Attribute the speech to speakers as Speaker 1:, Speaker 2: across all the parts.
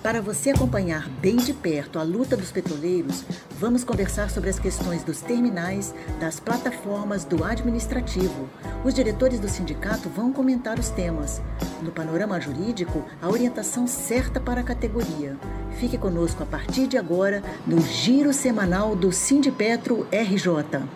Speaker 1: Para você acompanhar bem de perto a luta dos petroleiros, vamos conversar sobre as questões dos terminais, das plataformas, do administrativo. Os diretores do sindicato vão comentar os temas. No panorama jurídico, a orientação certa para a categoria. Fique conosco a partir de agora no Giro Semanal do Sindipetro RJ.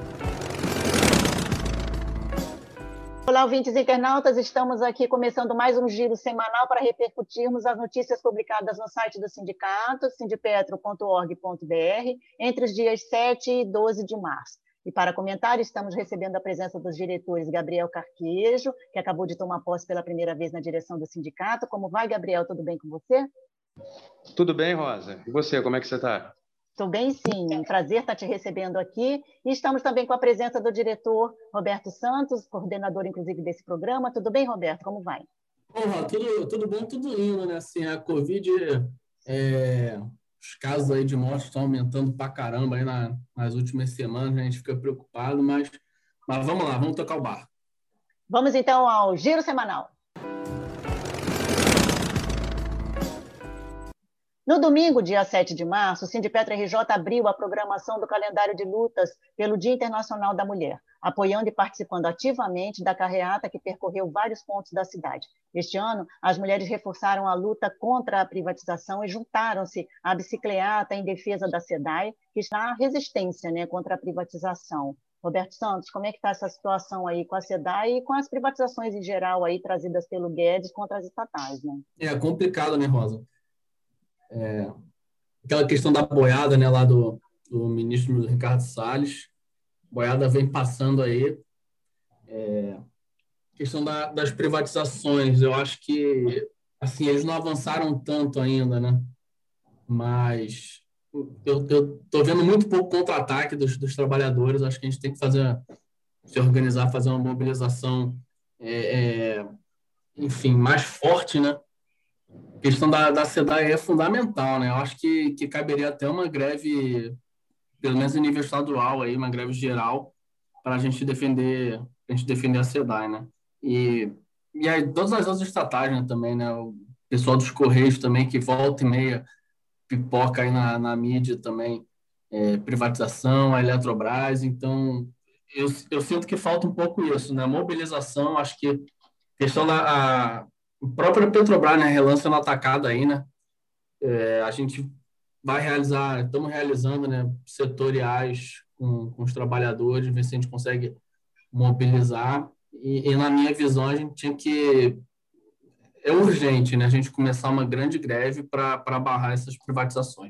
Speaker 1: Olá, ouvintes internautas, estamos aqui começando mais um giro semanal para repercutirmos as notícias publicadas no site do sindicato, sindipetro.org.br, entre os dias 7 e 12 de março. E para comentar, estamos recebendo a presença dos diretores Gabriel Carquejo, que acabou de tomar posse pela primeira vez na direção do sindicato. Como vai, Gabriel? Tudo bem com você?
Speaker 2: Tudo bem, Rosa. E você, como é que você está?
Speaker 1: Estou bem, sim. Um prazer estar te recebendo aqui. E estamos também com a presença do diretor Roberto Santos, coordenador, inclusive, desse programa. Tudo bem, Roberto? Como vai?
Speaker 3: Bom, tudo bom, tudo indo, né? Assim, a Covid, os casos aí de morte estão aumentando pra caramba aí nas últimas semanas, a gente fica preocupado, mas vamos lá, vamos tocar o barco.
Speaker 1: Vamos, então, ao Giro Semanal. No domingo, dia 7 de março, o Sindipetro RJ abriu a programação do calendário de lutas pelo Dia Internacional da Mulher, apoiando e participando ativamente da carreata que percorreu vários pontos da cidade. Este ano, as mulheres reforçaram a luta contra a privatização e juntaram-se à bicicleata em defesa da SEDAI, que está na resistência, contra a privatização. Roberto Santos, como é que está essa situação aí com a SEDAI e com as privatizações em geral aí trazidas pelo Guedes contra as estatais, né?
Speaker 3: É complicado, né, Rosa? Aquela questão da boiada, né, lá do ministro Ricardo Salles. Boiada vem passando aí. Questão das privatizações, eu acho que assim, eles não avançaram tanto ainda, né? Mas eu estou vendo muito pouco contra-ataque dos trabalhadores. Acho que a gente tem que se organizar, fazer uma mobilização, enfim, mais forte, né? A questão da SEDAI é fundamental, né? Eu acho que caberia até uma greve, pelo menos em nível estadual, aí, uma greve geral, para a gente defender a SEDAI, né? E aí, todas as outras estatais, né, também, né? O pessoal dos Correios também, que volta e meia pipoca aí na mídia também, privatização, a Eletrobras. Então, eu sinto que falta um pouco isso, né? Mobilização, acho que questão a própria Petrobras, né, relança no atacado aí, né? A gente estamos realizando, né, setoriais com os trabalhadores, ver se a gente consegue mobilizar. E na minha visão, a gente tinha que... É urgente, né, a gente começar uma grande greve para barrar essas privatizações.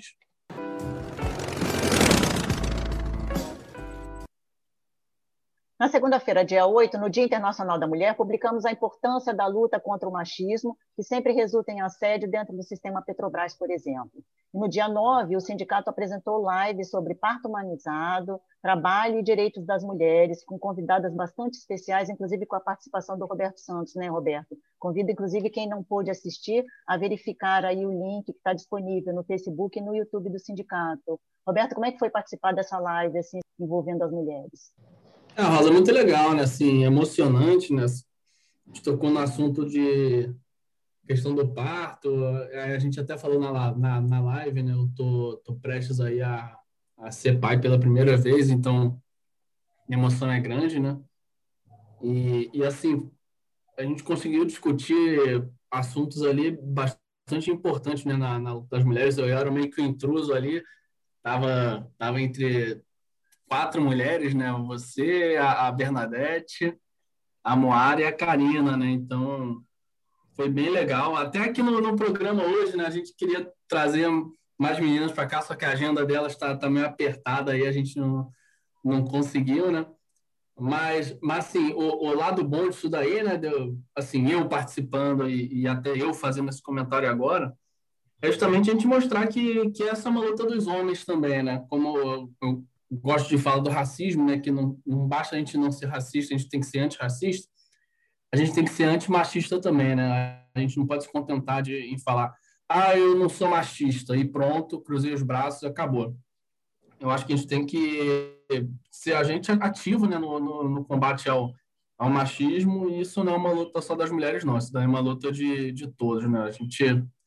Speaker 1: Na segunda-feira, dia 8, no Dia Internacional da Mulher, publicamos a importância da luta contra o machismo, que sempre resulta em assédio dentro do sistema Petrobras, por exemplo. E no dia 9, o sindicato apresentou live sobre parto humanizado, trabalho e direitos das mulheres, com convidadas bastante especiais, inclusive com a participação do Roberto Santos, né, Roberto? Convido, inclusive, quem não pôde assistir, a verificar aí o link que está disponível no Facebook e no YouTube do sindicato. Roberto, como é que foi participar dessa live, assim, envolvendo as mulheres?
Speaker 3: Rosa, muito legal, né? Assim, emocionante, né? A gente tocou no assunto de questão do parto. A gente até falou na live, né? Eu tô prestes aí a ser pai pela primeira vez, então a emoção é grande, né? E assim, a gente conseguiu discutir assuntos ali bastante importantes, né? Na luta das mulheres. Eu era meio que um intruso ali, tava entre 4 mulheres, né? Você, a Bernadette, a Moara e a Karina, né? Então, foi bem legal. Até aqui no programa hoje, né? A gente queria trazer mais meninas para cá, só que a agenda delas tá meio apertada aí, a gente não conseguiu, né? Mas assim, o lado bom disso daí, né? Assim, eu participando e até eu fazendo esse comentário agora, é justamente a gente mostrar que essa é uma luta dos homens também, né? Como eu gosto de falar do racismo, né? Que não basta a gente não ser racista, a gente tem que ser antirracista, a gente tem que ser antimachista também, né? A gente não pode se contentar em falar, eu não sou machista, e pronto, cruzei os braços, acabou. Eu acho que a gente tem que ser agente ativo, né, no combate ao machismo, e isso não é uma luta só das mulheres, não, isso daí é uma luta de todos, né? A gente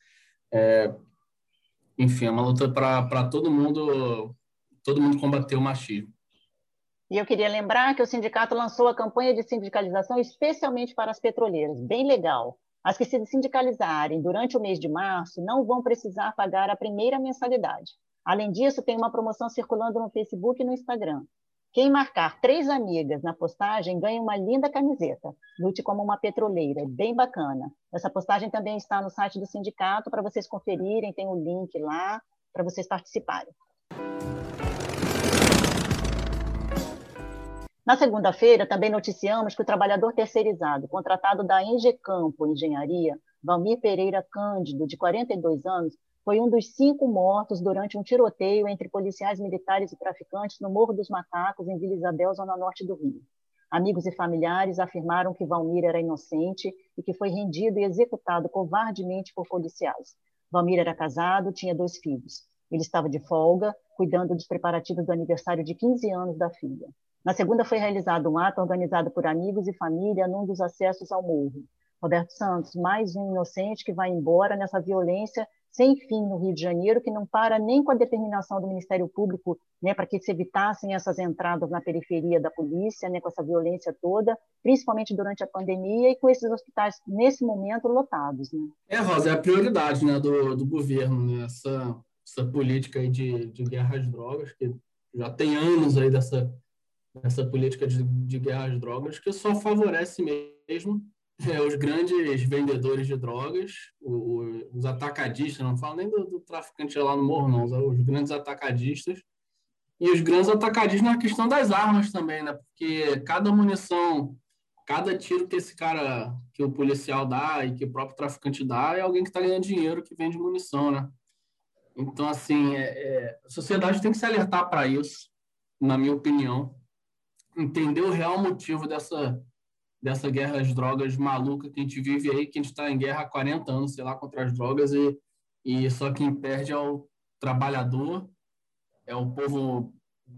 Speaker 3: Enfim, é uma luta para todo mundo combater o machismo.
Speaker 1: E eu queria lembrar que o sindicato lançou a campanha de sindicalização especialmente para as petroleiras. Bem legal. As que se sindicalizarem durante o mês de março não vão precisar pagar a primeira mensalidade. Além disso, tem uma promoção circulando no Facebook e no Instagram. Quem marcar 3 amigas na postagem ganha uma linda camiseta. Lute como uma petroleira, bem bacana. Essa postagem também está no site do sindicato para vocês conferirem, tem o link lá para vocês participarem. Na segunda-feira, também noticiamos que o trabalhador terceirizado, contratado da Engecampo Engenharia, Valmir Pereira Cândido, de 42 anos, foi um dos 5 mortos durante um tiroteio entre policiais militares e traficantes no Morro dos Macacos, em Vila Isabel, zona norte do Rio. Amigos e familiares afirmaram que Valmir era inocente e que foi rendido e executado covardemente por policiais. Valmir era casado, tinha 2 filhos. Ele estava de folga, cuidando dos preparativos do aniversário de 15 anos da filha. Na segunda foi realizado um ato organizado por amigos e família num dos acessos ao morro. Roberto Santos, mais um inocente que vai embora nessa violência sem fim no Rio de Janeiro, que não para nem com a determinação do Ministério Público, né, para que se evitassem essas entradas na periferia da polícia, né, com essa violência toda, principalmente durante a pandemia e com esses hospitais, nesse momento, lotados. Né?
Speaker 3: Rosa, é a prioridade, né, do governo, né, essa política aí de guerra às drogas, que já tem anos aí essa política de guerra às drogas, que só favorece mesmo os grandes vendedores de drogas, os atacadistas, não falo nem do traficante lá no morro, não, os grandes atacadistas, e os grandes atacadistas na questão das armas também, né? Porque cada munição, cada tiro que o policial dá e que o próprio traficante dá, é alguém que está ganhando dinheiro que vende munição, né? Então, assim, a sociedade tem que se alertar para isso, na minha opinião, entender o real motivo dessa guerra às drogas maluca que a gente vive aí, que a gente está em guerra há 40 anos, sei lá, contra as drogas, e só quem perde é o trabalhador, é o povo,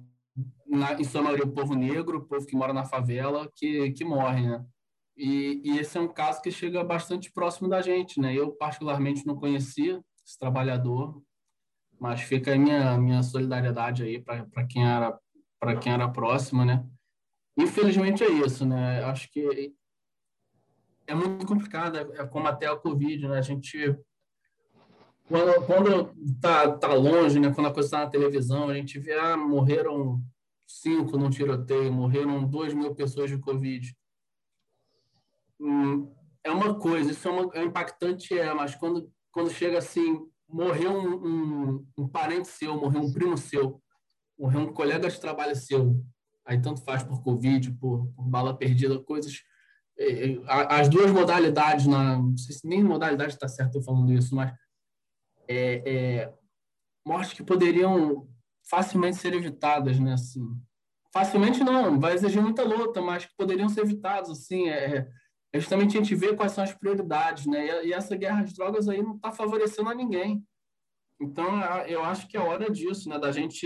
Speaker 3: em sua maioria, o povo negro, o povo que mora na favela, que morre, né? E esse é um caso que chega bastante próximo da gente, né? Eu, particularmente, não conhecia esse trabalhador, mas fica aí minha solidariedade aí para quem era próximo, né? Infelizmente é isso, né? Acho que é muito complicado, é combater a Covid, né? A gente, quando tá longe, né? Quando a coisa está na televisão, a gente vê, morreram 5 num tiroteio, morreram 2.000 pessoas de Covid. É uma coisa, isso é impactante, mas quando chega assim, morreu um parente seu, morreu um primo seu, morreu um colega de trabalho seu, aí tanto faz por Covid, por bala perdida, coisas. As duas modalidades, não sei se nem modalidade está certo eu falando isso, mas mortes que poderiam facilmente ser evitadas, né? Assim, facilmente não, vai exigir muita luta, mas que poderiam ser evitados, assim, justamente a gente vê quais são as prioridades, né? E essa guerra às drogas aí não está favorecendo a ninguém. Então, eu acho que é hora disso, né?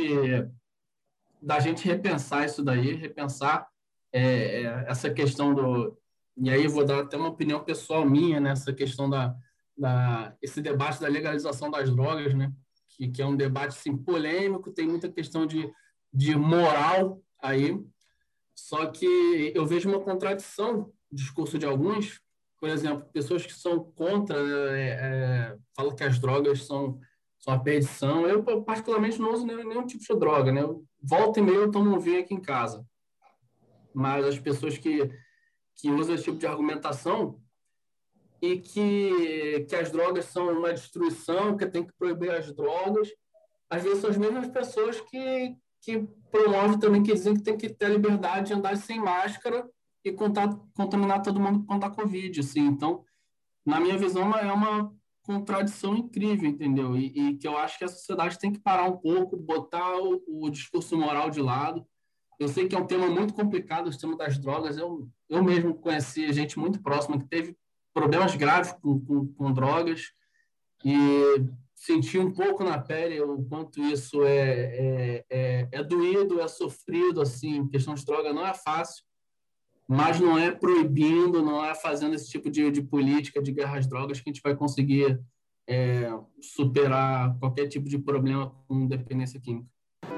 Speaker 3: Da gente repensar isso daí, repensar essa questão do... E aí vou dar até uma opinião pessoal minha nessa questão esse debate da legalização das drogas, né? Que é um debate assim, polêmico, tem muita questão de moral aí, só que eu vejo uma contradição no discurso de alguns, por exemplo, pessoas que são contra, falam que as drogas são a perdição. Eu, particularmente, não uso nenhum tipo de droga, né? Volta e meia eu tomo um vinho aqui em casa. Mas as pessoas que usam esse tipo de argumentação e que as drogas são uma destruição, que tem que proibir as drogas, às vezes são as mesmas pessoas que promovem também, que dizem que tem que ter a liberdade de andar sem máscara e contaminar todo mundo contra a Covid. Assim. Então, na minha visão, é uma contradição incrível, entendeu? E que eu acho que a sociedade tem que parar um pouco, botar o discurso moral de lado. Eu sei que é um tema muito complicado, o tema das drogas. Eu mesmo conheci gente muito próxima que teve problemas graves com drogas e senti um pouco na pele o quanto isso é doído, é sofrido, assim, questão de droga não é fácil, mas não é proibindo, não é fazendo esse tipo de política de guerra às drogas que a gente vai conseguir superar qualquer tipo de problema com dependência química.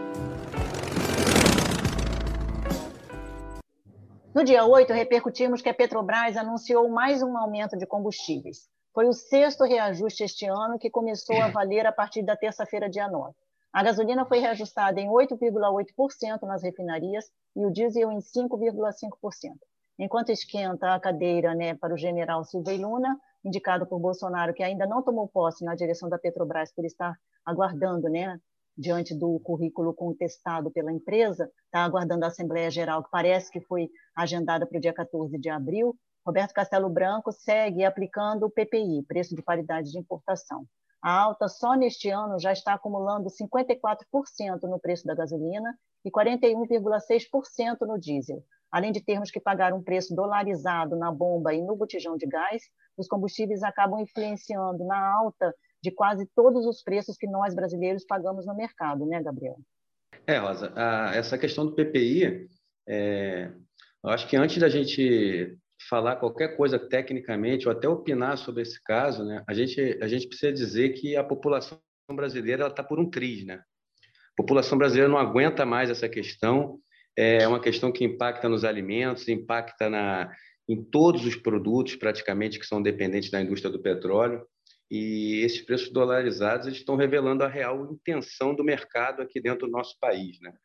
Speaker 1: No dia 8, repercutimos que a Petrobras anunciou mais um aumento de combustíveis. Foi o 6º reajuste este ano, que começou a valer a partir da terça-feira, dia 9. A gasolina foi reajustada em 8,8% nas refinarias e o diesel em 5,5%. Enquanto esquenta a cadeira, né, para o general Silvio Luna, indicado por Bolsonaro, que ainda não tomou posse na direção da Petrobras por estar aguardando, né, diante do currículo contestado pela empresa, está aguardando a Assembleia Geral, que parece que foi agendada para o dia 14 de abril, Roberto Castelo Branco segue aplicando o PPI, Preço de Paridade de Importação. A alta só neste ano já está acumulando 54% no preço da gasolina e 41,6% no diesel. Além de termos que pagar um preço dolarizado na bomba e no botijão de gás, os combustíveis acabam influenciando na alta de quase todos os preços que nós brasileiros pagamos no mercado, né, Gabriel?
Speaker 2: Rosa, essa questão do PPI, eu acho que antes da gente falar qualquer coisa tecnicamente ou até opinar sobre esse caso, né, a gente precisa dizer que a população brasileira está por um triz, né? A população brasileira não aguenta mais essa questão, é uma questão que impacta nos alimentos, impacta em todos os produtos praticamente que são dependentes da indústria do petróleo. E esses preços dolarizados estão revelando a real intenção do mercado aqui dentro do nosso país, né?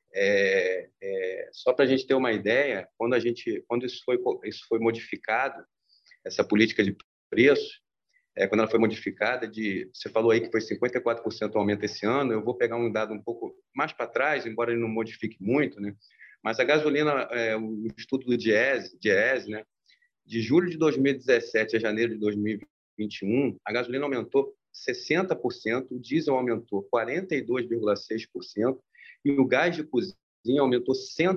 Speaker 2: Só para a gente ter uma ideia, quando isso foi modificado, essa política de preços, quando ela foi modificada, você falou aí que foi 54% o aumento esse ano, eu vou pegar um dado um pouco mais para trás, embora ele não modifique muito, né? Mas a gasolina, o estudo do Diese, né? De julho de 2017 a janeiro de 2021, a gasolina aumentou 60%, o diesel aumentou 42,6% e o gás de cozinha aumentou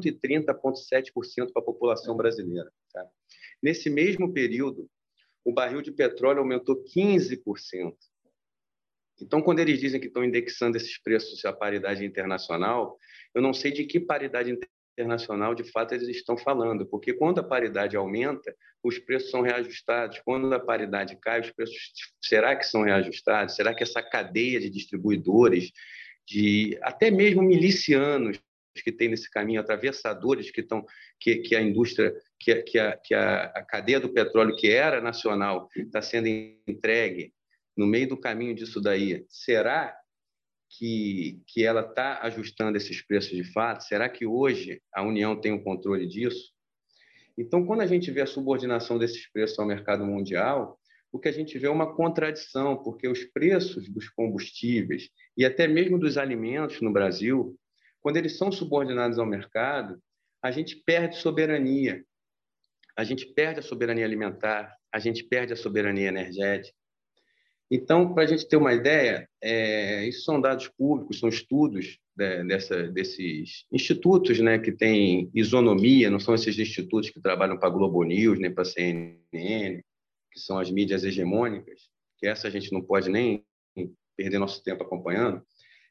Speaker 2: 130,7% para a população brasileira. Tá? Nesse mesmo período, o barril de petróleo aumentou 15%. Então, quando eles dizem que estão indexando esses preços à paridade internacional, eu não sei de que paridade internacional, de fato, eles estão falando, porque quando a paridade aumenta, os preços são reajustados. Quando a paridade cai, os preços, será que são reajustados? Será que essa cadeia de distribuidores, de até mesmo milicianos que tem nesse caminho, atravessadores que a indústria, que a cadeia do petróleo que era nacional está sendo entregue no meio do caminho disso daí, será que ela está ajustando esses preços de fato? Será que hoje a União tem o controle disso? Então, quando a gente vê a subordinação desses preços ao mercado mundial, o que a gente vê é uma contradição, porque os preços dos combustíveis e até mesmo dos alimentos no Brasil, quando eles são subordinados ao mercado, a gente perde soberania. A gente perde a soberania alimentar, a gente perde a soberania energética. Então, para a gente ter uma ideia, isso são dados públicos, são estudos desses institutos, né, que têm isonomia, não são esses institutos que trabalham para a Globo News, nem para a CNN, que são as mídias hegemônicas, que essa a gente não pode nem perder nosso tempo acompanhando.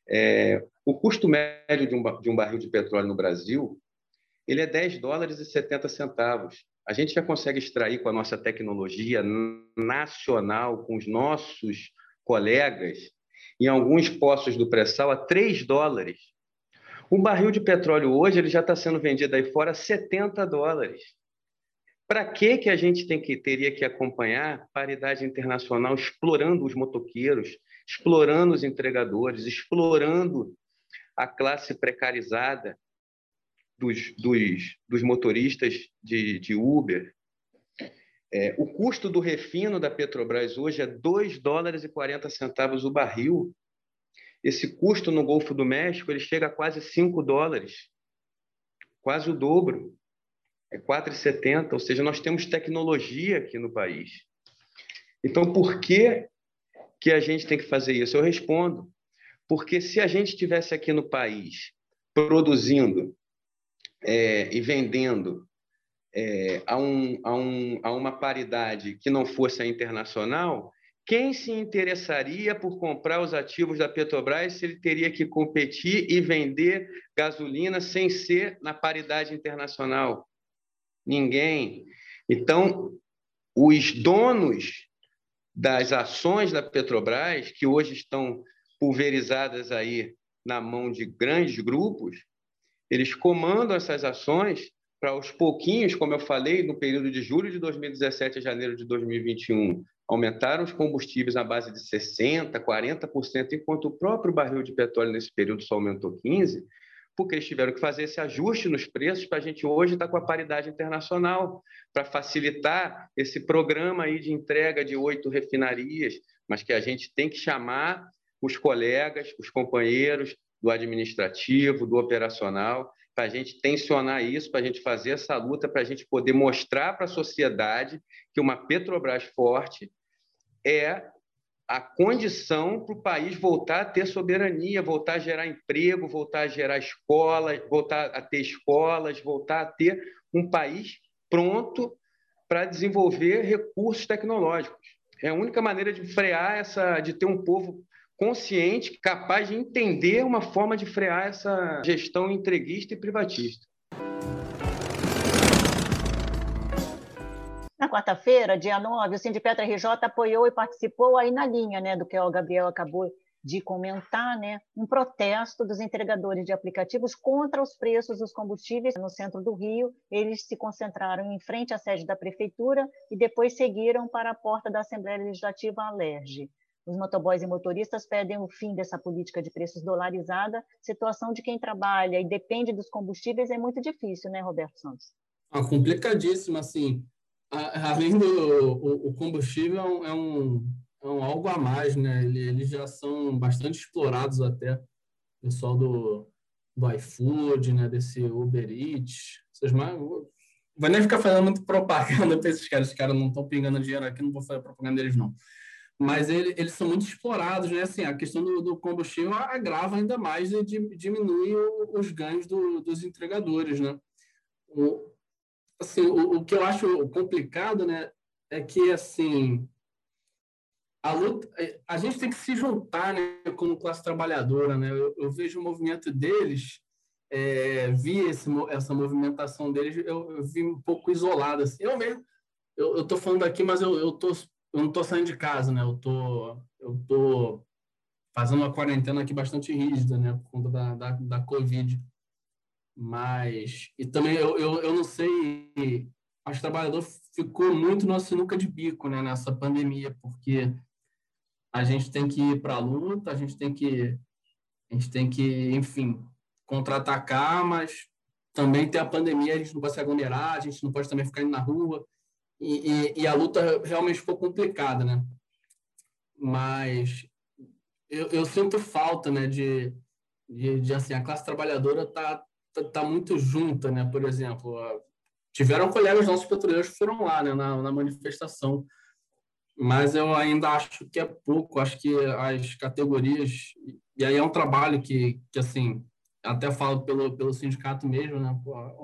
Speaker 2: O custo médio de um barril de petróleo no Brasil, ele é $10,70. A gente já consegue extrair com a nossa tecnologia nacional, com os nossos colegas, em alguns postos do pré-sal, a $3. Um barril de petróleo hoje ele já está sendo vendido aí fora a $70. Para que a gente teria que acompanhar paridade internacional explorando os motoqueiros, explorando os entregadores, explorando a classe precarizada dos motoristas de Uber? O custo do refino da Petrobras hoje é $2,40 o barril. Esse custo no Golfo do México ele chega a quase $5, quase o dobro. É 4,70, ou seja, nós temos tecnologia aqui no país. Então, por que a gente tem que fazer isso? Eu respondo, porque se a gente estivesse aqui no país produzindo e vendendo a uma paridade que não fosse a internacional, quem se interessaria por comprar os ativos da Petrobras se ele teria que competir e vender gasolina sem ser na paridade internacional? Ninguém. Então, os donos das ações da Petrobras, que hoje estão pulverizadas aí na mão de grandes grupos, eles comandam essas ações para, aos pouquinhos, como eu falei, no período de julho de 2017 a janeiro de 2021, aumentaram os combustíveis à base de 60%, 40%, enquanto o próprio barril de petróleo nesse período só aumentou 15%, porque eles tiveram que fazer esse ajuste nos preços para a gente hoje estar com a paridade internacional, para facilitar esse programa aí de entrega de 8 refinarias, mas que a gente tem que chamar os colegas, os companheiros do administrativo, do operacional, para a gente tensionar isso, para a gente fazer essa luta, para a gente poder mostrar para a sociedade que uma Petrobras forte é a condição para o país voltar a ter soberania, voltar a gerar emprego, voltar a gerar escolas, voltar a ter escolas, voltar a ter um país pronto para desenvolver recursos tecnológicos. É a única maneira de frear de ter um povo consciente, capaz de entender uma forma de frear essa gestão entreguista e privatista.
Speaker 1: Na quarta-feira, dia 9, o Sindipetra RJ apoiou e participou aí na linha, né, do que o Gabriel acabou de comentar, né, um protesto dos entregadores de aplicativos contra os preços dos combustíveis no centro do Rio. Eles se concentraram em frente à sede da prefeitura e depois seguiram para a porta da Assembleia Legislativa, a Alerj. Os motoboys e motoristas pedem o fim dessa política de preços dolarizada. Situação de quem trabalha e depende dos combustíveis é muito difícil, né, Roberto Santos?
Speaker 3: Complicadíssimo, assim. Além do combustível, é um algo a mais, né? Eles já são bastante explorados até. O pessoal do iFood, né? Desse Uber Eats. Vai nem ficar fazendo muito propaganda para esses caras. Os caras não estão pingando dinheiro aqui, não vou fazer propaganda deles, não. Mas eles são muito explorados, né? Assim, a questão do combustível agrava ainda mais e diminui os ganhos dos entregadores, né? Assim, o que eu acho complicado, né, é que, assim, a gente tem que se juntar, né, como classe trabalhadora, né? Eu vejo o movimento deles, vi essa movimentação deles, eu vi um pouco isolado, assim. Eu mesmo, eu tô falando aqui, mas eu não tô saindo de casa, né? Eu tô fazendo uma quarentena aqui bastante rígida, né, por conta da Covid. Mas, e também eu não sei, acho que o trabalhador ficou muito na sinuca de bico, né, nessa pandemia, porque a gente tem que ir para a luta, a gente tem que, enfim, contra-atacar, mas também tem a pandemia, a gente não pode se aglomerar, a gente não pode também ficar indo na rua, e a luta realmente ficou complicada, né? Mas eu sinto falta, né, de assim, a classe trabalhadora tá muito junta, né? Por exemplo, tiveram colegas nossos petroleiros que foram lá, né, na manifestação, mas eu ainda acho que é pouco. Acho que as categorias, e aí é um trabalho que assim, até falo pelo sindicato mesmo, né?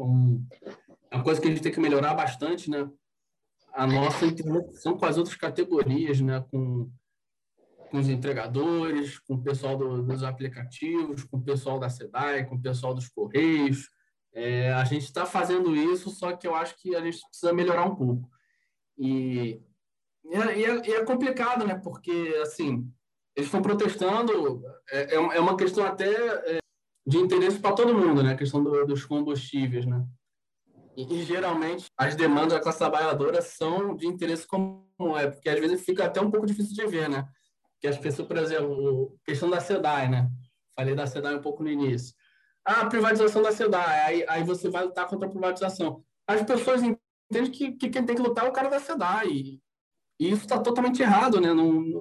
Speaker 3: É uma coisa que a gente tem que melhorar bastante, né? A nossa interlocução com as outras categorias, né? Com os entregadores, com o pessoal dos aplicativos, com o pessoal da SEDAI, com o pessoal dos Correios. A gente está fazendo isso, só que eu acho que a gente precisa melhorar um pouco. E é complicado, né? Porque, assim, eles estão protestando, é uma questão até de interesse para todo mundo, né? A questão dos combustíveis, né? E geralmente as demandas da classe trabalhadora são de interesse comum, porque às vezes fica até um pouco difícil de ver, né? Que as pessoas, por exemplo, questão da SEDAI, né? Falei da SEDAI um pouco no início. A privatização da SEDAI, aí você vai lutar contra a privatização. As pessoas entendem que quem tem que lutar é o cara da SEDAI. E isso está totalmente errado, né?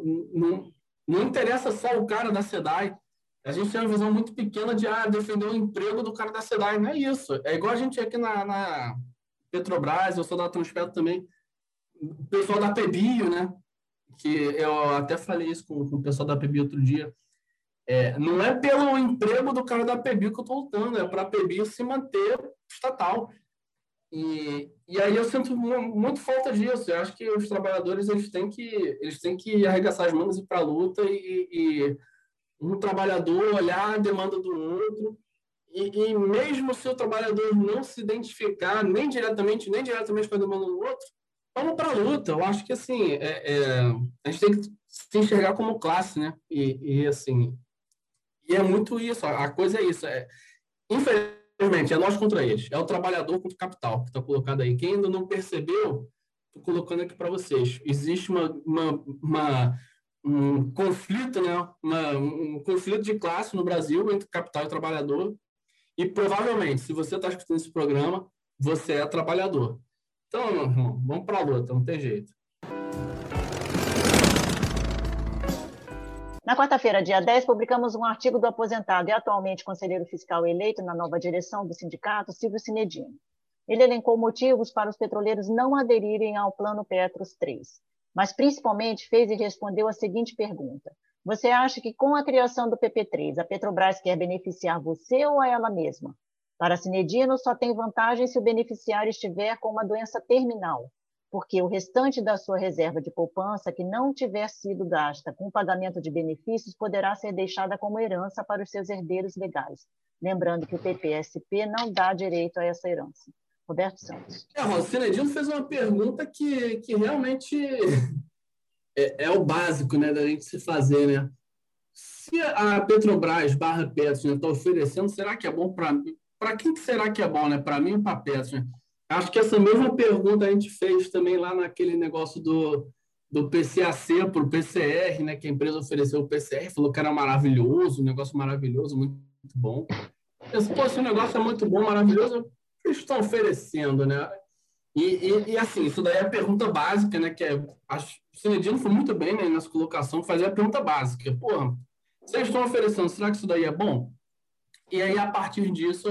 Speaker 3: Não interessa só o cara da SEDAI. A gente tem uma visão muito pequena de defender o emprego do cara da SEDAI. Não é isso. É igual a gente aqui na Petrobras, eu sou da Transpetro também, o pessoal da PBio, né? Que eu até falei isso com o pessoal da PBio outro dia. Não é pelo emprego do cara da PBio que eu estou lutando, é para a PBio se manter estatal. E aí eu sinto muito falta disso. Eu acho que os trabalhadores eles têm que arregaçar as mangas e ir para a luta e um trabalhador olhar a demanda do outro e mesmo se o trabalhador não se identificar nem diretamente com a demanda do outro, Vamos para a luta. Eu acho que assim, a gente tem que se enxergar como classe, né? Assim, e é muito isso. A coisa é isso. Infelizmente, é nós contra eles. É o trabalhador contra o capital que está colocado aí. Quem ainda não percebeu, estou colocando aqui para vocês. Existe um conflito, né? Um conflito de classe no Brasil entre capital e trabalhador. E provavelmente, se você está escutando esse programa, você é trabalhador. Então, meu irmão, vamos para a luta, não tem jeito.
Speaker 1: Na quarta-feira, dia 10, publicamos um artigo do aposentado e atualmente conselheiro fiscal eleito na nova direção do sindicato, Silvio Cinedino. Ele elencou motivos para os petroleiros não aderirem ao Plano Petros 3, mas principalmente fez e respondeu a seguinte pergunta: você acha que com a criação do PP3, a Petrobras quer beneficiar você ou a ela mesma? Para Cinedino, só tem vantagem se o beneficiário estiver com uma doença terminal, porque o restante da sua reserva de poupança que não tiver sido gasta com o pagamento de benefícios poderá ser deixada como herança para os seus herdeiros legais. Lembrando que o PPSP não dá direito a essa herança. Roberto Santos.
Speaker 3: O Cinedino fez uma pergunta que realmente é o básico, né, da gente se fazer, né? Se a Petrobras barra Petros está oferecendo, será que é bom para quem será que é bom, né? Para mim ou para Petros, né? Acho que essa mesma pergunta a gente fez também lá naquele negócio do PCAC para o PCR, né? Que a empresa ofereceu o PCR, falou que era maravilhoso, um negócio maravilhoso, muito bom. Pô, se o negócio é muito bom, maravilhoso, o que eles estão oferecendo, né? Assim, isso daí é a pergunta básica, né? Acho que o Cinedino foi muito bem, né, nessa colocação, fazer a pergunta básica. Porra, vocês estão oferecendo, será que isso daí é bom? E aí, a partir disso,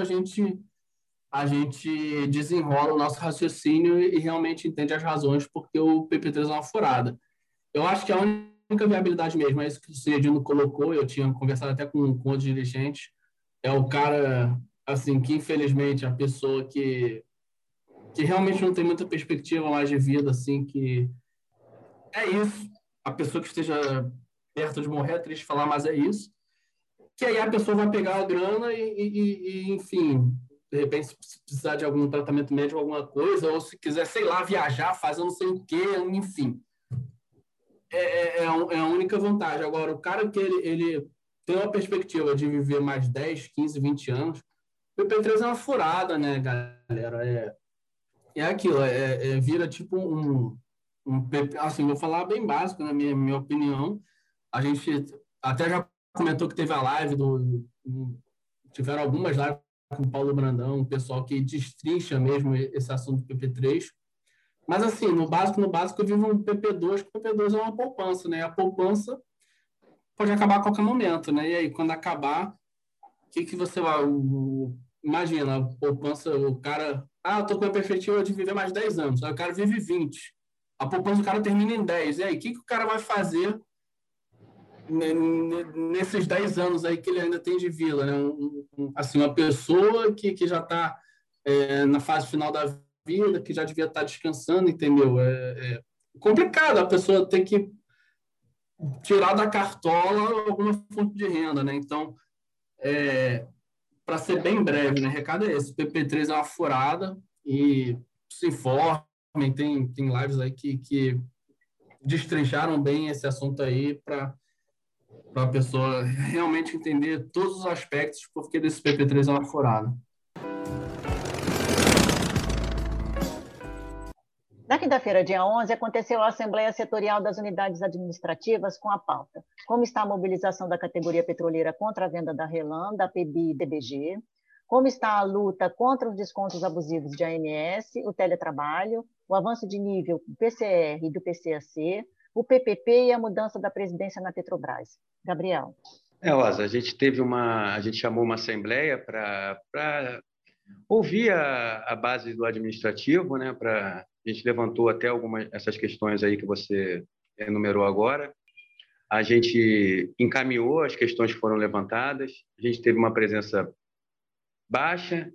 Speaker 3: a gente desenrola o nosso raciocínio e realmente entende as razões porque o PP3 é uma furada. Eu acho que a única viabilidade mesmo, é isso que o Cinedino colocou, eu tinha conversado até com outros dirigentes, é o cara, assim, que infelizmente a pessoa que realmente não tem muita perspectiva mais de vida, assim, que é isso. A pessoa que esteja perto de morrer, é triste falar, mas é isso. Que aí a pessoa vai pegar a grana enfim, de repente, se precisar de algum tratamento médico, alguma coisa, ou se quiser, sei lá, viajar, fazer não sei o quê, enfim. É a única vantagem. Agora, o cara que ele tem uma perspectiva de viver mais 10, 15, 20 anos, o P3 é uma furada, né, galera? É aquilo, vira tipo assim, vou falar bem básico, na minha opinião. A gente até já comentou que teve a live tiveram algumas lives com o Paulo Brandão, um pessoal que destrincha mesmo esse assunto do PP3. Mas assim, no básico, eu vivo um PP2, que o PP2 é uma poupança, né? A poupança pode acabar a qualquer momento, né? E aí, quando acabar, o que você vai... Imagina, a poupança, o cara... eu tô com a perspectiva de viver mais 10 anos. Aí o cara vive 20. A poupança do cara termina em 10. E aí, o que o cara vai fazer nesses 10 anos aí que ele ainda tem de vida, né? Assim, uma pessoa que já está na fase final da vida, que já devia estar descansando, entendeu? É complicado a pessoa ter que tirar da cartola alguma fonte de renda, né? Então, para ser bem breve, né? Recado é esse: o PP3 é uma furada e se informem, tem lives aí que destrincharam bem esse assunto aí para a pessoa realmente entender todos os aspectos porque desse PP3 é uma furada.
Speaker 1: Na quinta-feira, dia 11, aconteceu a Assembleia Setorial das Unidades Administrativas com a pauta: como está a mobilização da categoria petroleira contra a venda da RLAM, da PBI e DBG, como está a luta contra os descontos abusivos de ANS, o teletrabalho, o avanço de nível do PCR e do PCAC, o PPP e a mudança da presidência na Petrobras. Gabriel.
Speaker 2: Rosa, a gente chamou uma assembleia para ouvir a base do administrativo, né? A gente levantou até algumas essas questões aí que você enumerou agora. A gente encaminhou as questões que foram levantadas. A gente teve uma presença baixa,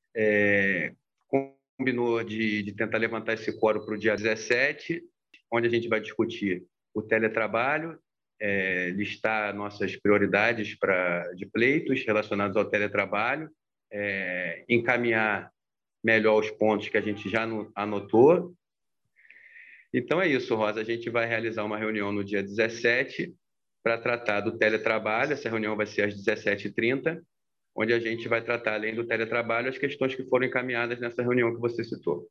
Speaker 2: combinou de tentar levantar esse quórum para o dia 17, onde a gente vai discutir o teletrabalho, listar nossas prioridades de pleitos relacionados ao teletrabalho, encaminhar melhor os pontos que a gente já anotou. Então é isso, Rosa. A gente vai realizar uma reunião no dia 17 para tratar do teletrabalho. Essa reunião vai ser às 17h30, onde a gente vai tratar, além do teletrabalho, as questões que foram encaminhadas nessa reunião que você citou.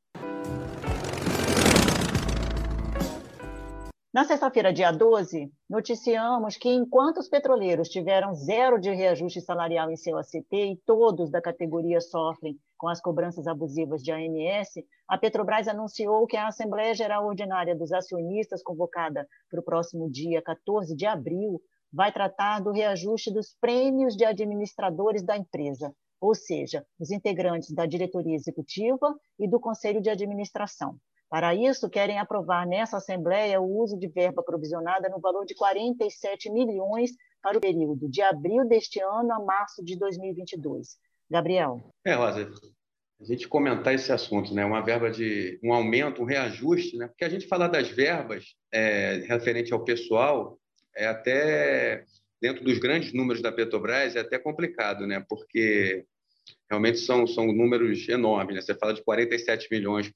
Speaker 1: Na sexta-feira, dia 12, noticiamos que, enquanto os petroleiros tiveram 0 de reajuste salarial em seu ACP e todos da categoria sofrem com as cobranças abusivas de AMS, a Petrobras anunciou que a Assembleia Geral Ordinária dos Acionistas, convocada para o próximo dia 14 de abril, vai tratar do reajuste dos prêmios de administradores da empresa, ou seja, os integrantes da diretoria executiva e do conselho de administração. Para isso, querem aprovar nessa Assembleia o uso de verba provisionada no valor de 47 milhões para o período de abril deste ano a março de 2022. Gabriel.
Speaker 2: Rosa, a gente comentar esse assunto, né? Uma verba de um aumento, um reajuste, né? Porque a gente falar das verbas referente ao pessoal é até, dentro dos grandes números da Petrobras, é até complicado, né? Porque realmente são números enormes, né? Você fala de 47 milhões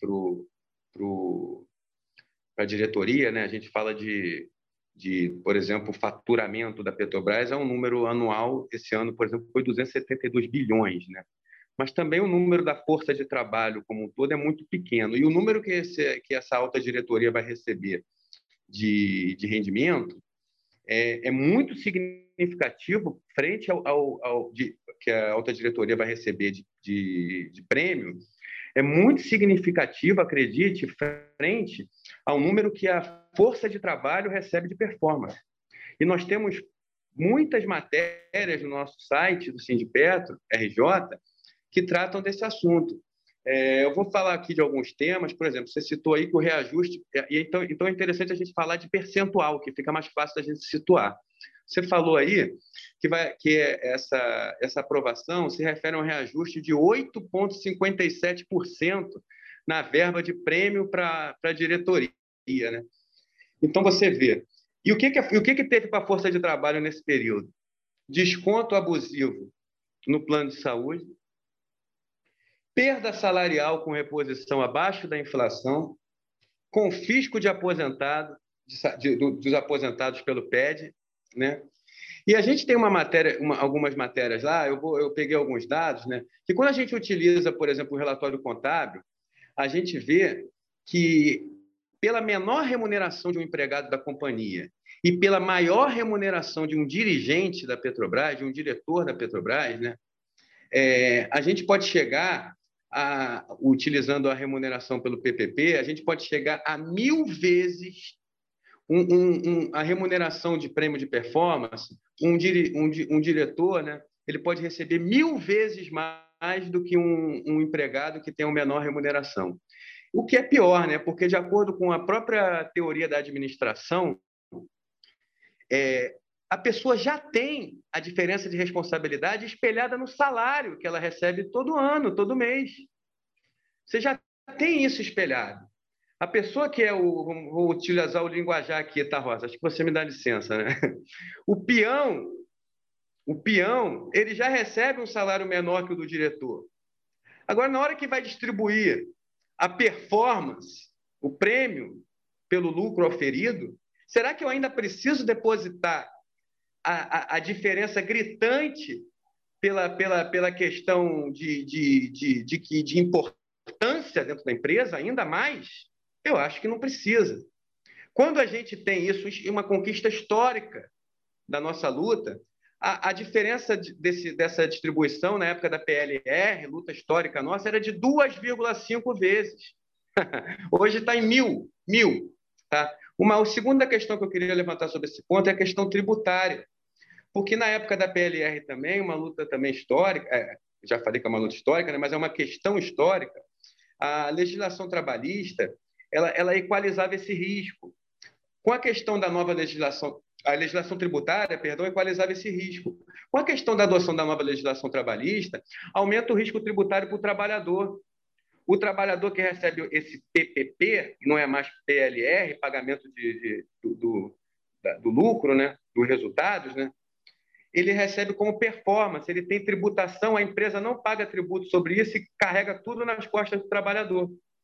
Speaker 2: para a diretoria, né? A gente fala de, por exemplo, o faturamento da Petrobras é um número anual, esse ano, por exemplo, foi 272 bilhões, né? Mas também o número da força de trabalho como um todo é muito pequeno. E o número que essa alta diretoria vai receber de rendimento é muito significativo frente que a alta diretoria vai receber de prêmio. É muito significativo, acredite, frente ao número que a força de trabalho recebe de performance. E nós temos muitas matérias no nosso site do Sindipetro, RJ, que tratam desse assunto. Eu vou falar aqui de alguns temas, por exemplo, você citou aí que o reajuste... Então é interessante a gente falar de percentual, que fica mais fácil da gente situar. Você falou aí que essa aprovação se refere a um reajuste de 8,57% na verba de prêmio para a diretoria, né? Então, você vê. E o que teve para a força de trabalho nesse período? Desconto abusivo no plano de saúde, perda salarial com reposição abaixo da inflação, confisco de aposentado, dos aposentados pelo PED, né? E a gente tem algumas matérias lá, eu peguei alguns dados, né? Que quando a gente utiliza, por exemplo, o relatório contábil, a gente vê que pela menor remuneração de um empregado da companhia e pela maior remuneração de um dirigente da Petrobras, de um diretor da Petrobras, né? A gente pode chegar utilizando a remuneração pelo PPP, a gente pode chegar a 1000 vezes a remuneração de prêmio de performance. Um diretor, né, ele pode receber 1000 vezes mais do que um empregado que tem uma menor remuneração. O que é pior, né? Porque, de acordo com a própria teoria da administração, a pessoa já tem a diferença de responsabilidade espelhada no salário que ela recebe todo ano, todo mês. Você já tem isso espelhado. A pessoa que vou utilizar o linguajar aqui, tá, Rosa? Acho que você me dá licença, né? O peão, ele já recebe um salário menor que o do diretor. Agora, na hora que vai distribuir a performance, o prêmio pelo lucro oferido, será que eu ainda preciso depositar a diferença gritante pela questão de importância dentro da empresa, ainda mais? Eu acho que não precisa. Quando a gente tem isso, uma conquista histórica da nossa luta, a diferença dessa distribuição na época da PLR, luta histórica nossa, era de 2,5 vezes. Hoje está em 1000. Tá? A segunda questão que eu queria levantar sobre esse ponto é a questão tributária. Porque na época da PLR também, uma luta também histórica, já falei que é uma luta histórica, né, mas é uma questão histórica, a legislação trabalhista, ela equalizava esse risco. Com a questão da nova legislação, a legislação tributária, equalizava esse risco. Com a questão da adoção da nova legislação trabalhista, aumenta o risco tributário para o trabalhador. O trabalhador que recebe esse PPP, não é mais PLR, pagamento do lucro, né, dos resultados, né, ele recebe como performance, ele tem tributação, a empresa não paga tributo sobre isso e carrega tudo nas costas do trabalhador.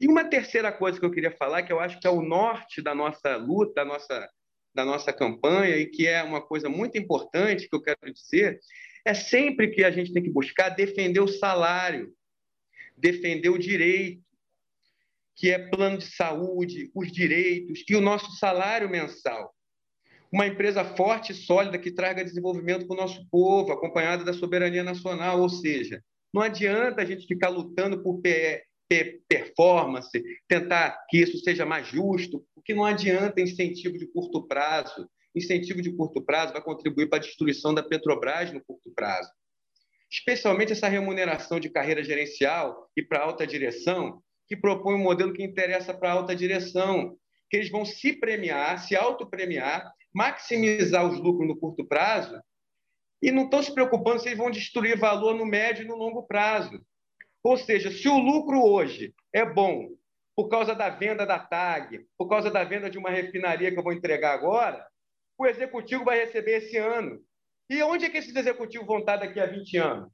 Speaker 2: E uma terceira coisa que eu queria falar, que eu acho que é o norte da nossa luta, da nossa campanha, e que é uma coisa muito importante que eu quero dizer, é sempre que a gente tem que buscar defender o salário, defender o direito, que é plano de saúde, os direitos e o nosso salário mensal. Uma empresa forte e sólida que traga desenvolvimento para o nosso povo, acompanhada da soberania nacional, ou seja, não adianta a gente ficar lutando por performance, tentar que isso seja mais justo, porque não adianta incentivo de curto prazo. Incentivo de curto prazo vai contribuir para a destruição da Petrobras no curto prazo. Especialmente essa remuneração de carreira gerencial e para alta direção, que propõe um modelo que interessa para a alta direção, que eles vão se premiar, se autopremiar, maximizar os lucros no curto prazo e não estão se preocupando se eles vão destruir valor no médio e no longo prazo. Ou seja, se o lucro hoje é bom por causa da venda da TAG, por causa da venda de uma refinaria que eu vou entregar agora, o executivo vai receber esse ano. E onde é que esses executivos vão estar daqui a 20 anos?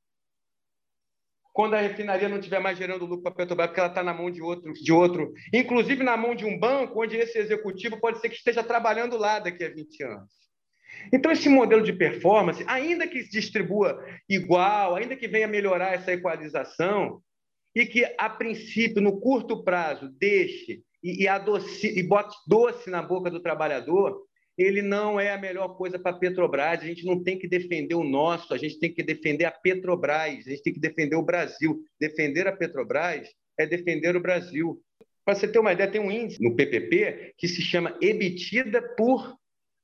Speaker 2: Quando a refinaria não estiver mais gerando lucro para a Petrobras, porque ela está na mão de outro, inclusive na mão de um banco, onde esse executivo pode ser que esteja trabalhando lá daqui a 20 anos. Então, esse modelo de performance, ainda que se distribua igual, ainda que venha melhorar essa equalização, e que, a princípio, no curto prazo, deixe e bote doce na boca do trabalhador, ele não é a melhor coisa para a Petrobras. A gente não tem que defender o nosso, a gente tem que defender a Petrobras, a gente tem que defender o Brasil. Defender a Petrobras é defender o Brasil. Para você ter uma ideia, tem um índice no PPP que se chama EBITDA por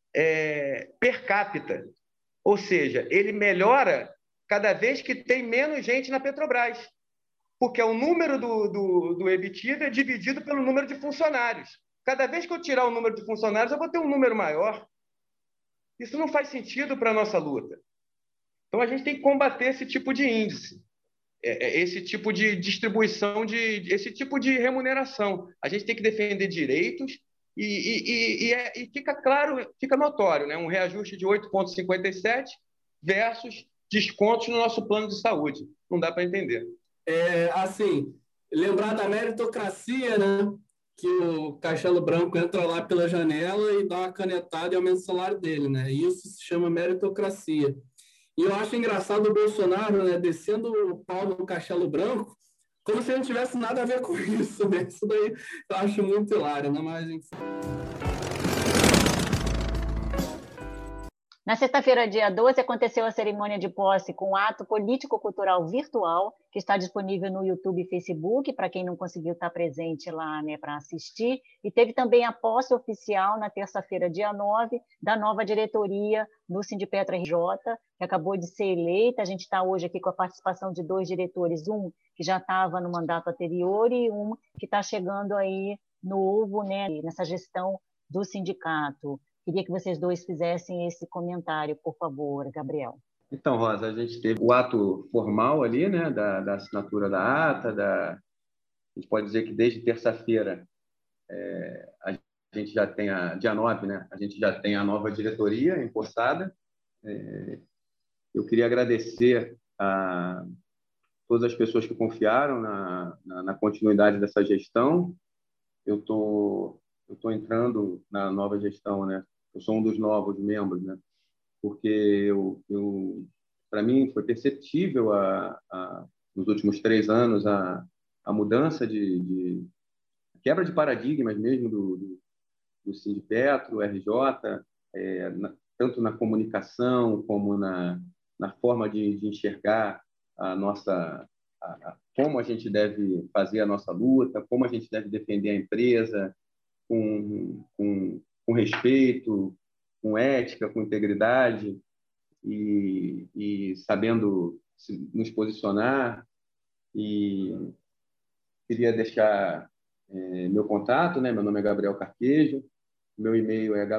Speaker 2: per capita. Ou seja, ele melhora cada vez que tem menos gente na Petrobras, porque é o número do EBITDA dividido pelo número de funcionários. Cada vez que eu tirar o número de funcionários, eu vou ter um número maior. Isso não faz sentido para a nossa luta. Então, a gente tem que combater esse tipo de índice, esse tipo de distribuição, esse tipo de remuneração. A gente tem que defender direitos e fica claro, fica notório, né? Um reajuste de 8,57 versus descontos no nosso plano de saúde. Não dá para entender.
Speaker 3: Assim, lembrar da meritocracia, né? Que o Castelo Branco entra lá pela janela e dá uma canetada e aumenta o salário dele, né? Isso se chama meritocracia. E eu acho engraçado o Bolsonaro, né, descendo o pau no Castelo Branco, como se ele não tivesse nada a ver com isso, né? Isso daí eu acho muito hilário, né? Mas, enfim.
Speaker 1: Na sexta-feira, dia 12, aconteceu a cerimônia de posse com o ato político-cultural virtual, que está disponível no YouTube e Facebook, para quem não conseguiu estar presente lá, né, para assistir. E teve também a posse oficial, na terça-feira, dia 9, da nova diretoria do Sindipetro RJ, que acabou de ser eleita. A gente está hoje aqui com a participação de 2 diretores, um que já estava no mandato anterior e um que está chegando aí novo, né, nessa gestão do sindicato. Queria que vocês 2 fizessem esse comentário, por favor, Gabriel.
Speaker 2: Então, Rosa, a gente teve o ato formal ali, né, da assinatura da ata, a gente pode dizer que desde terça-feira a gente já tem, dia 9, né, a gente já tem a nova diretoria empossada. Eu queria agradecer a todas as pessoas que confiaram na continuidade dessa gestão. Eu tô entrando na nova gestão, né? Eu sou um dos novos membros, né? Porque para mim foi perceptível nos últimos 3 anos a mudança de quebra de paradigmas mesmo do Sindipetro, RJ, tanto na comunicação como na forma de enxergar a nossa como a gente deve fazer a nossa luta, como a gente deve defender a empresa com respeito, com ética, com integridade e sabendo nos posicionar. E queria deixar meu contato, né? Meu nome é Gabriel Carquejo, meu e-mail é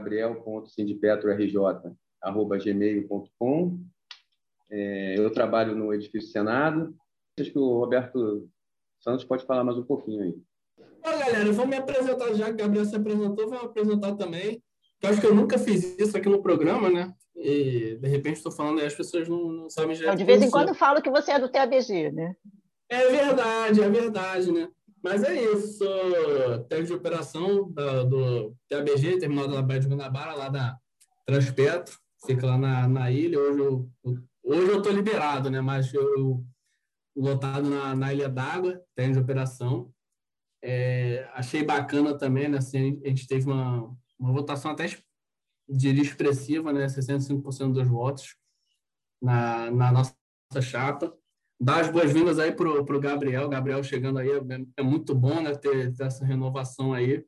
Speaker 2: gabriel.sindipetrorj@gmail.com. Eu trabalho no Edifício Senado. Acho que o Roberto Santos pode falar mais um pouquinho aí.
Speaker 3: Olha, galera, eu vou me apresentar, já que o Gabriel se apresentou, vou me apresentar também. Eu acho que eu nunca fiz isso aqui no programa, né? E, de repente, estou falando aí, as pessoas não sabem direito.
Speaker 1: De vez em quando falo que você é do TABG, né?
Speaker 3: É verdade, né? Mas é isso, sou técnico de operação do TABG, Terminal da Baía de Guanabara, lá da Transpetro, fica lá na ilha. Hoje eu estou liberado, né? Mas eu lotado na Ilha d'Água, técnico de operação. Achei bacana também, né? Assim, a gente teve uma votação até, diria, expressiva, né? 65% dos votos na nossa chapa. Dar as boas-vindas aí pro Gabriel. Gabriel chegando aí, é muito bom, né, ter essa renovação aí.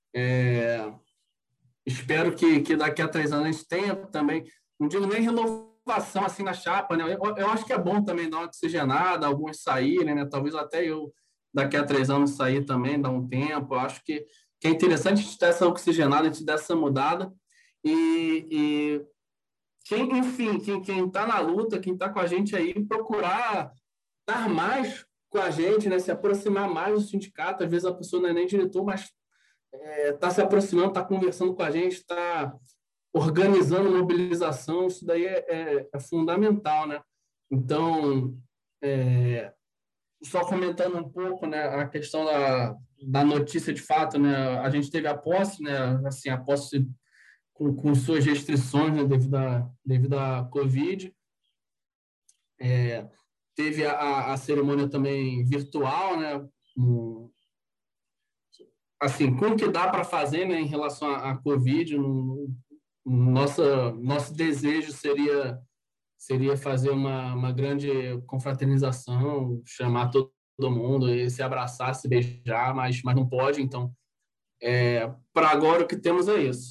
Speaker 3: Espero que daqui a 3 anos a gente tenha também, não digo nem renovação assim na chapa, né? Eu acho que é bom também dar uma oxigenada, alguns saírem, né? Talvez até eu daqui a 3 anos sair também, dar um tempo. Eu acho que é interessante a gente ter essa oxigenada, a gente dar essa mudada. E quem está na luta, quem está com a gente aí, procurar estar mais com a gente, né? Se aproximar mais do sindicato. Às vezes a pessoa não é nem diretor, mas está se aproximando, está conversando com a gente, está organizando mobilização. Isso daí é fundamental, né? Então, só comentando um pouco, né, a questão da notícia de fato, né? A gente teve a posse, né? Assim, a posse com suas restrições, né, devido à Covid. Teve a cerimônia também virtual, né? Assim, com o que dá para fazer, né, em relação à Covid. Nosso desejo seria fazer uma grande confraternização, chamar todo mundo e se abraçar, se beijar, mas não pode. Então, para agora, o que temos é isso.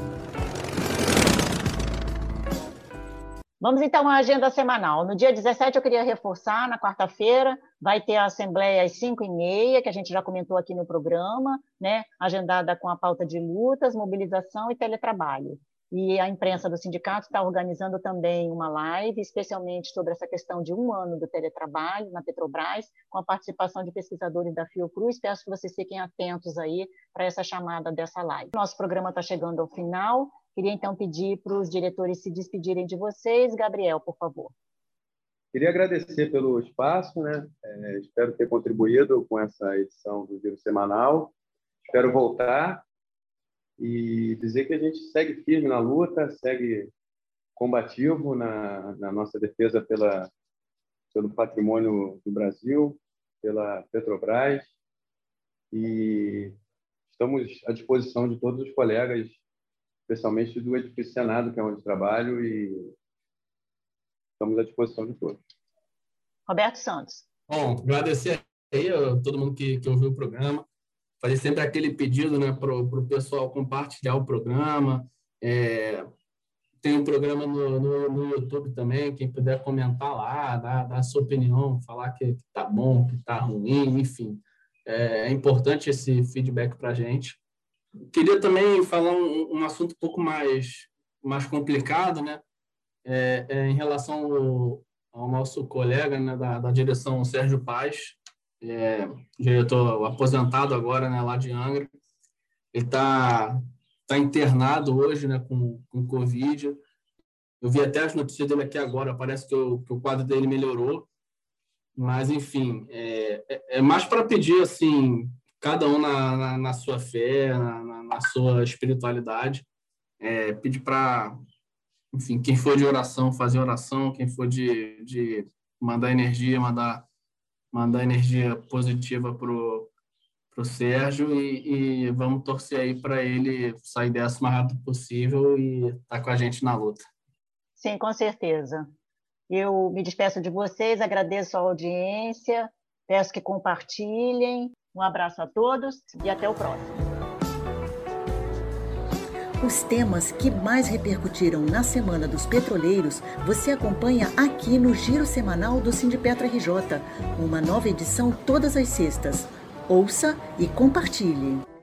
Speaker 1: Vamos então à agenda semanal. No dia 17, eu queria reforçar, na quarta-feira, vai ter a assembleia às 5h30, que a gente já comentou aqui no programa, né? Agendada com a pauta de lutas, mobilização e teletrabalho. E a imprensa do sindicato está organizando também uma live, especialmente sobre essa questão de 1 ano do teletrabalho na Petrobras, com a participação de pesquisadores da Fiocruz. Peço que vocês fiquem atentos aí para essa chamada dessa live. Nosso programa está chegando ao final. Queria, então, pedir para os diretores se despedirem de vocês. Gabriel, por favor.
Speaker 2: Queria agradecer pelo espaço, né? Espero ter contribuído com essa edição do Giro Semanal. Espero voltar e dizer que a gente segue firme na luta, segue combativo na nossa defesa pelo patrimônio do Brasil, pela Petrobras, e estamos à disposição de todos os colegas, especialmente do Edifício Senado, que é onde trabalho, e estamos à disposição de todos.
Speaker 1: Roberto Santos.
Speaker 3: Bom, agradecer aí a todo mundo que ouviu o programa. Fazer sempre aquele pedido, né, para o pessoal compartilhar o programa. Tem um programa no YouTube também, quem puder comentar lá, dar a sua opinião, falar que está bom, que está ruim, enfim. É importante esse feedback para a gente. Queria também falar um assunto um pouco mais complicado, né? Em relação ao nosso colega, né, da direção, Sérgio Paz, diretor aposentado agora, né, lá de Angra. Ele está internado hoje, né, com Covid. Eu vi até as notícias dele aqui agora, parece que o quadro dele melhorou. Mas, enfim, é mais para pedir, assim, cada um na sua fé, na sua espiritualidade, pedir para, enfim, quem for de oração, fazer oração, quem for de mandar energia, mandar energia positiva pro Sérgio, e vamos torcer aí para ele sair dessa o mais rápido possível e estar com a gente na luta.
Speaker 1: Sim, com certeza. Eu me despeço de vocês, agradeço a audiência, peço que compartilhem. Um abraço a todos e até o próximo.
Speaker 4: Os temas que mais repercutiram na Semana dos Petroleiros você acompanha aqui no Giro Semanal do Sindipetro RJ, uma nova edição todas as sextas. Ouça e compartilhe.